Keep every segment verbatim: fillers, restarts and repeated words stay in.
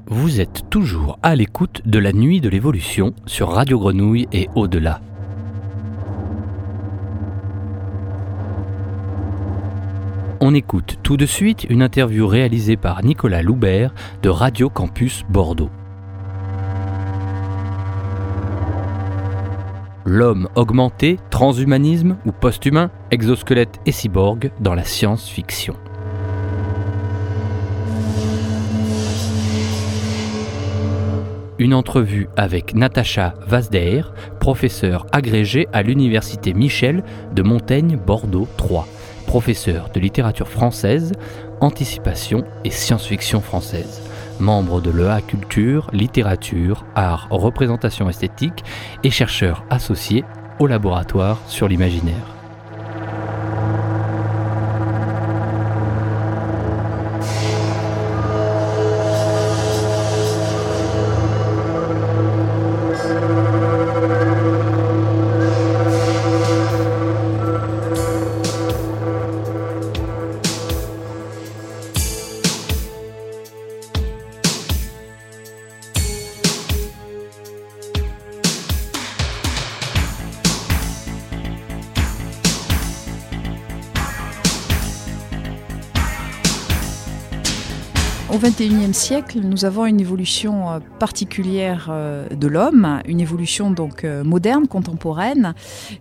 Vous êtes toujours à l'écoute de la Nuit de l'évolution sur Radio Grenouille et au-delà. On écoute tout de suite une interview réalisée par Nicolas Loubert de Radio Campus Bordeaux. L'homme augmenté, transhumanisme ou post-humain, exosquelette et cyborg dans la science-fiction. Une entrevue avec Natacha Vazdeir, professeure agrégée à l'Université Michel de Montaigne-Bordeaux trois, professeure de littérature française, anticipation et science-fiction française, membre de l'E A Culture, littérature, art, représentation esthétique et chercheur associé au laboratoire sur l'imaginaire. Au vingt et unième siècle, nous avons une évolution particulière de l'homme, une évolution donc moderne, contemporaine.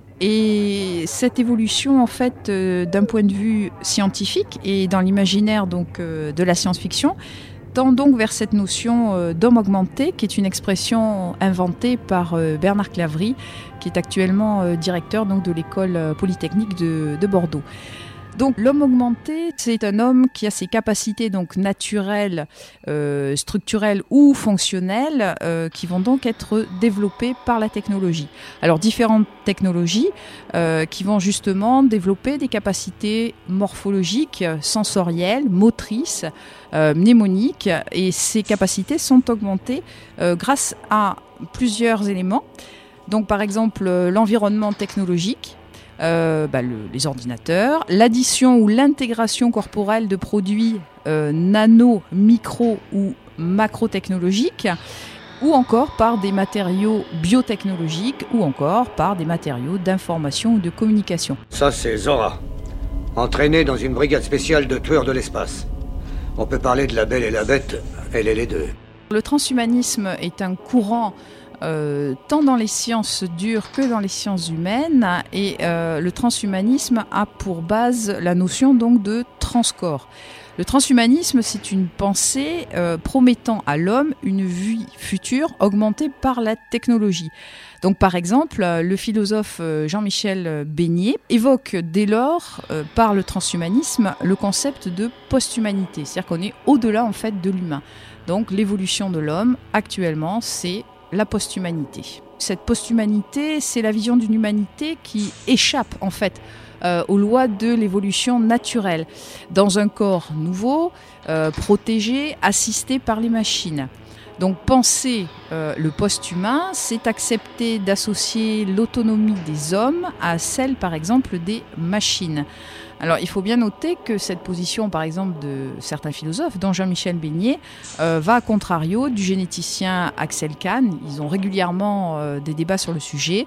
Et cette évolution, en fait, d'un point de vue scientifique et dans l'imaginaire donc de la science-fiction, tend donc vers cette notion d'homme augmenté, qui est une expression inventée par Bernard Claverie, qui est actuellement directeur donc de l'école polytechnique de, de Bordeaux. Donc l'homme augmenté, c'est un homme qui a ses capacités donc naturelles, euh, structurelles ou fonctionnelles euh, qui vont donc être développées par la technologie. Alors différentes technologies euh, qui vont justement développer des capacités morphologiques, sensorielles, motrices, euh, mnémoniques, et ces capacités sont augmentées euh, grâce à plusieurs éléments. Donc par exemple l'environnement technologique. Euh, bah, le, les ordinateurs, l'addition ou l'intégration corporelle de produits euh, nano, micro ou macro-technologiques, ou encore par des matériaux biotechnologiques, ou encore par des matériaux d'information ou de communication. Ça, c'est Zora, entraînée dans une brigade spéciale de tueurs de l'espace. On peut parler de la belle et la bête, elle est les deux. Le transhumanisme est un courant Euh, tant dans les sciences dures que dans les sciences humaines, et euh, le transhumanisme a pour base la notion donc de transcorps. Le transhumanisme, c'est une pensée euh, promettant à l'homme une vie future augmentée par la technologie. Donc par exemple, le philosophe Jean-Michel Beignet évoque dès lors, euh, par le transhumanisme, le concept de post-humanité, c'est-à-dire qu'on est au-delà en fait de l'humain. Donc l'évolution de l'homme actuellement, c'est la post-humanité. Cette post-humanité, c'est la vision d'une humanité qui échappe en fait euh, aux lois de l'évolution naturelle, dans un corps nouveau, euh, protégé, assisté par les machines. Donc penser euh, le post-humain, c'est accepter d'associer l'autonomie des hommes à celle par exemple des machines. Alors il faut bien noter que cette position par exemple de certains philosophes, dont Jean-Michel Beignet, euh, va à contrario du généticien Axel Kahn. Ils ont régulièrement euh, des débats sur le sujet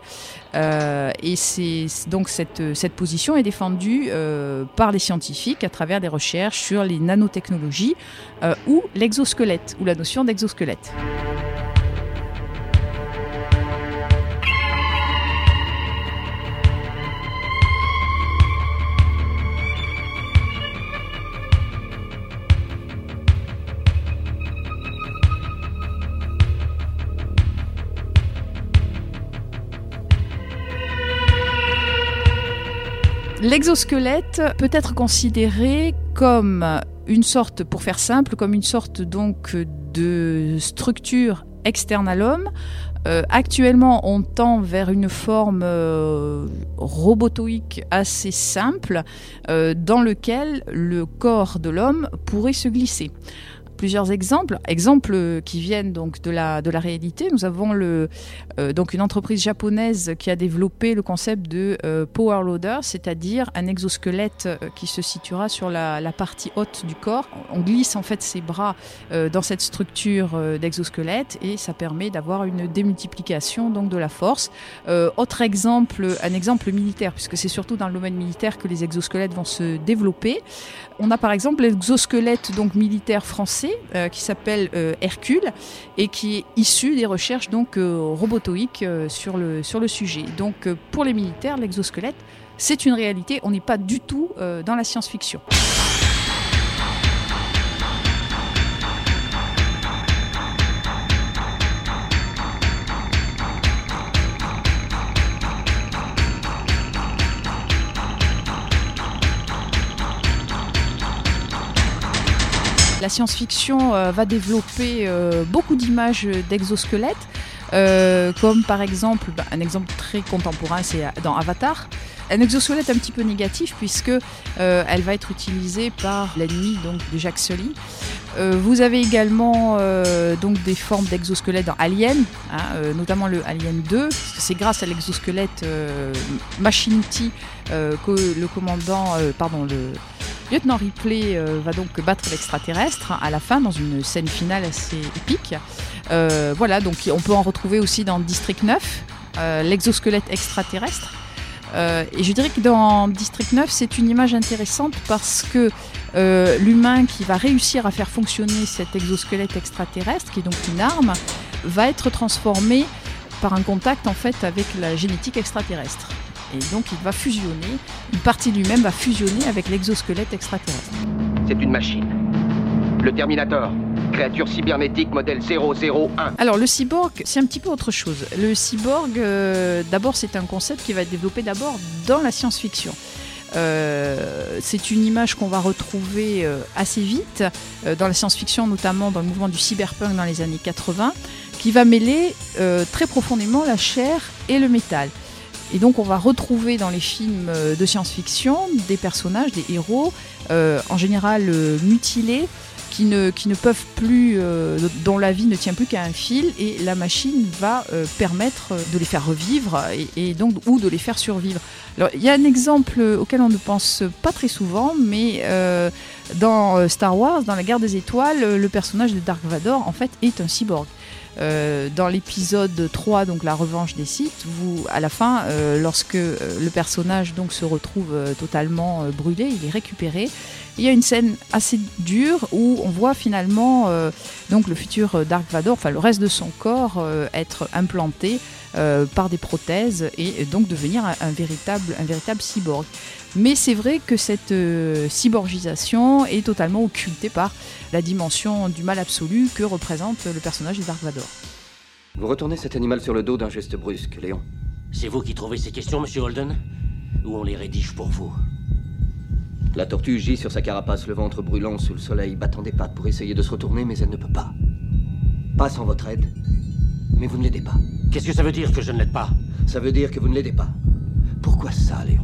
euh, et c'est donc cette, cette position est défendue euh, par les scientifiques à travers des recherches sur les nanotechnologies euh, ou l'exosquelette ou la notion d'exosquelette. L'exosquelette peut être considéré comme une sorte, pour faire simple, comme une sorte donc de structure externe à l'homme. Euh, actuellement, on tend vers une forme euh, robotoïque assez simple euh, dans lequel le corps de l'homme pourrait se glisser. plusieurs exemples, exemples qui viennent donc de la, de la réalité. Nous avons le, euh, donc une entreprise japonaise qui a développé le concept de euh, power loader, c'est-à-dire un exosquelette euh, qui se situera sur la, la partie haute du corps. On glisse en fait ses bras euh, dans cette structure euh, d'exosquelette et ça permet d'avoir une démultiplication donc de la force. Euh, autre exemple, un exemple militaire, puisque c'est surtout dans le domaine militaire que les exosquelettes vont se développer. On a par exemple l'exosquelette donc militaire français euh, qui s'appelle euh, Hercule et qui est issu des recherches donc euh, robotoïques euh, sur le sur le sujet. Donc euh, pour les militaires, l'exosquelette c'est une réalité. On n'est pas du tout euh, dans la science-fiction. La science-fiction euh, va développer euh, beaucoup d'images d'exosquelettes, euh, comme par exemple, bah, un exemple très contemporain, c'est dans Avatar. Un exosquelette un petit peu négatif puisque euh, elle va être utilisée par l'ennemi donc de Jacques Sully. Euh, vous avez également euh, donc des formes d'exosquelettes dans Alien, hein, euh, notamment le Alien deux, parce que c'est grâce à l'exosquelette euh, Machinity euh, que le commandant, euh, pardon, le lieutenant Ripley euh, va donc battre l'extraterrestre à la fin dans une scène finale assez épique. Euh, voilà, donc on peut en retrouver aussi dans District neuf, euh, l'exosquelette extraterrestre. Euh, et je dirais que dans District neuf, c'est une image intéressante parce que euh, l'humain qui va réussir à faire fonctionner cet exosquelette extraterrestre, qui est donc une arme, va être transformé par un contact en fait avec la génétique extraterrestre. Et donc il va fusionner, une partie de lui-même va fusionner avec l'exosquelette extraterrestre. C'est une machine. Le Terminator, créature cybernétique modèle zéro zéro un. Alors le cyborg, c'est un petit peu autre chose. Le cyborg, euh, d'abord c'est un concept qui va être développé d'abord dans la science-fiction. Euh, c'est une image qu'on va retrouver euh, assez vite euh, dans la science-fiction, notamment dans le mouvement du cyberpunk dans les années quatre-vingts, qui va mêler euh, très profondément la chair et le métal. Et donc on va retrouver dans les films de science-fiction des personnages, des héros, euh, en général euh, mutilés, qui ne, qui ne peuvent plus, euh, dont la vie ne tient plus qu'à un fil, et la machine va euh, permettre de les faire revivre et, et donc, ou de les faire survivre. Alors, il y a un exemple auquel on ne pense pas très souvent, mais euh, dans Star Wars, dans la Guerre des Étoiles, le personnage de Dark Vador en fait est un cyborg. Euh, dans l'épisode trois, donc la revanche des Sith, vous, à la fin, euh, lorsque euh, le personnage donc, se retrouve euh, totalement euh, brûlé, il est récupéré. Il y a une scène assez dure où on voit finalement euh, donc le futur Dark Vador, enfin le reste de son corps, euh, être implanté euh, par des prothèses et donc devenir un, un, véritable, un véritable cyborg. Mais c'est vrai que cette euh, cyborgisation est totalement occultée par la dimension du mal absolu que représente le personnage de Dark Vador. Vous retournez cet animal sur le dos d'un geste brusque, Léon. C'est vous qui trouvez ces questions, monsieur Holden? Ou on les rédige pour vous? La tortue gît sur sa carapace, le ventre brûlant sous le soleil, battant des pattes pour essayer de se retourner, mais elle ne peut pas. Pas sans votre aide. Mais vous ne l'aidez pas. Qu'est-ce que ça veut dire que je ne l'aide pas? Ça veut dire que vous ne l'aidez pas. Pourquoi ça, Léon?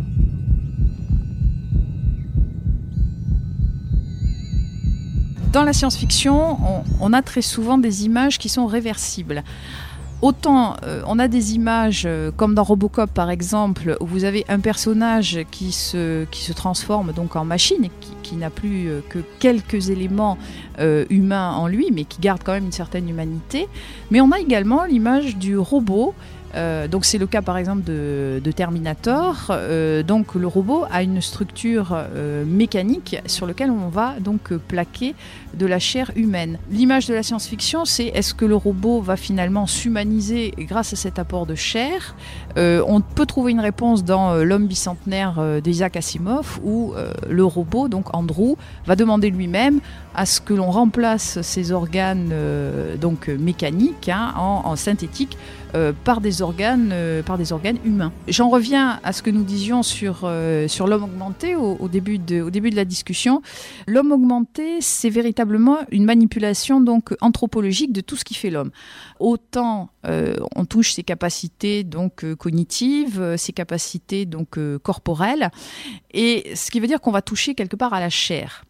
Dans la science-fiction, on, on a très souvent des images qui sont réversibles. Autant euh, on a des images euh, comme dans Robocop par exemple, où vous avez un personnage qui se, qui se transforme donc en machine et qui, qui n'a plus euh, que quelques éléments euh, humains en lui, mais qui garde quand même une certaine humanité. Mais on a également l'image du robot. Euh, donc c'est le cas par exemple de, de Terminator. Euh, donc le robot a une structure euh, mécanique sur laquelle on va donc euh, plaquer de la chair humaine. L'image de la science-fiction, c'est est-ce que le robot va finalement s'humaniser grâce à cet apport de chair? euh, On peut trouver une réponse dans euh, L'homme bicentenaire euh, d'Isaac Asimov, où euh, le robot, donc Andrew, va demander lui-même à ce que l'on remplace ses organes euh, donc mécaniques hein, en, en synthétique euh, par des organes euh, par des organes humains. J'en reviens à ce que nous disions sur euh, sur l'homme augmenté au, au début de au début de la discussion. L'homme augmenté, c'est véritablement une manipulation donc anthropologique de tout ce qui fait l'homme. Autant euh, on touche ses capacités donc euh, cognitives, euh, ses capacités donc euh, corporelles, et ce qui veut dire qu'on va toucher quelque part à la chair.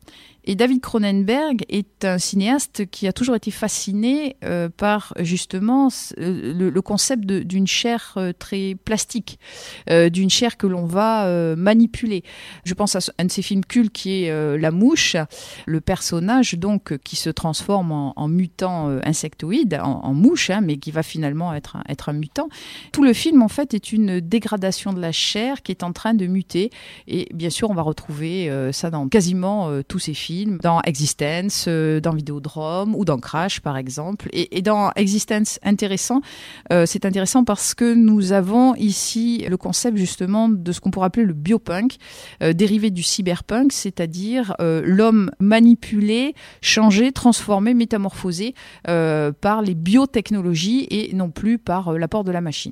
Et David Cronenberg est un cinéaste qui a toujours été fasciné euh, par justement euh, le, le concept de, d'une chair euh, très plastique, euh, d'une chair que l'on va euh, manipuler. Je pense à un de ses films cultes qui est euh, La Mouche, le personnage donc qui se transforme en, en mutant euh, insectoïde, en, en mouche, hein, mais qui va finalement être un, être un mutant. Tout le film en fait est une dégradation de la chair qui est en train de muter. Et bien sûr, on va retrouver euh, ça dans quasiment euh, tous ces films. Dans Existence, euh, dans Vidéodrome ou dans Crash par exemple. Et, et dans Existence, intéressant, euh, c'est intéressant parce que nous avons ici le concept justement de ce qu'on pourrait appeler le biopunk, euh, dérivé du cyberpunk, c'est-à-dire euh, l'homme manipulé, changé, transformé, métamorphosé euh, par les biotechnologies et non plus par euh, l'apport de la machine.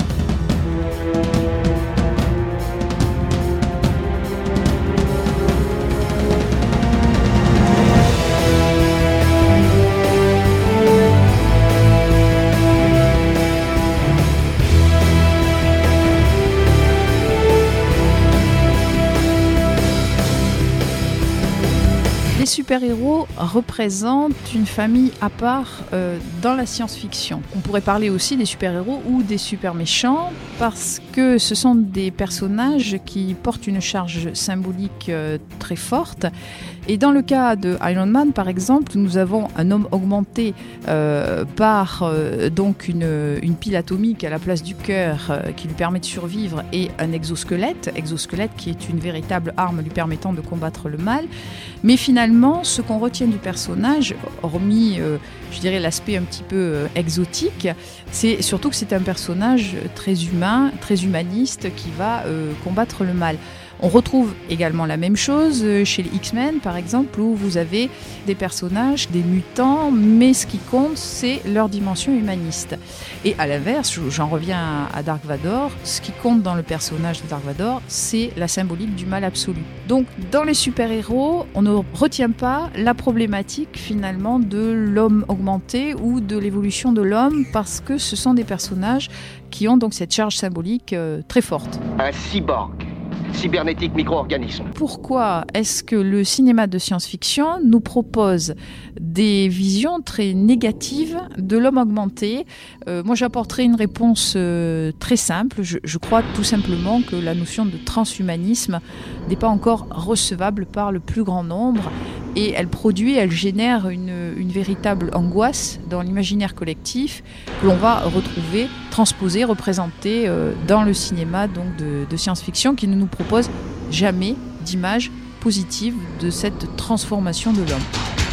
Les super-héros représentent une famille à part euh, dans la science-fiction. On pourrait parler aussi des super-héros ou des super-méchants parce que ce sont des personnages qui portent une charge symbolique euh, très forte. Et dans le cas de Iron Man, par exemple, nous avons un homme augmenté euh, par euh, donc une, une pile atomique à la place du cœur euh, qui lui permet de survivre et un exosquelette, exosquelette qui est une véritable arme lui permettant de combattre le mal. Mais finalement, ce qu'on retient du personnage, hormis, euh, je dirais, l'aspect un petit peu euh, exotique, c'est surtout que c'est un personnage très humain, très humaniste qui va euh, combattre le mal. On retrouve également la même chose chez les X-Men, par exemple, où vous avez des personnages, des mutants, mais ce qui compte, c'est leur dimension humaniste. Et à l'inverse, j'en reviens à Dark Vador, ce qui compte dans le personnage de Dark Vador, c'est la symbolique du mal absolu. Donc, dans les super-héros, on ne retient pas la problématique, finalement, de l'homme augmenté ou de l'évolution de l'homme, parce que ce sont des personnages qui ont donc cette charge symbolique euh, très forte. Un cyborg. Cybernétique micro-organisme. Pourquoi est-ce que le cinéma de science-fiction nous propose des visions très négatives de l'homme augmenté ? euh, Moi, j'apporterai une réponse euh, très simple. Je, je crois tout simplement que la notion de transhumanisme n'est pas encore recevable par le plus grand nombre. Et elle produit, elle génère une, une véritable angoisse dans l'imaginaire collectif que l'on va retrouver, transposer, représenter euh, dans le cinéma donc de, de science-fiction qui ne nous propose jamais d'image positive de cette transformation de l'homme.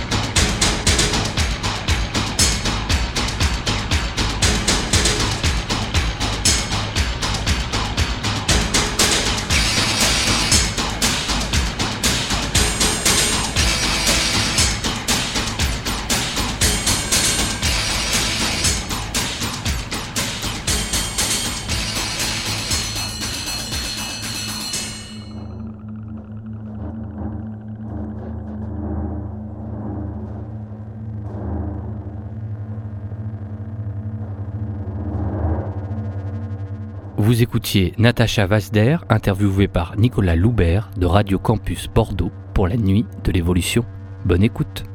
Vous écoutiez Natacha Vazder, interviewée par Nicolas Loubert de Radio Campus Bordeaux pour la nuit de l'évolution. Bonne écoute.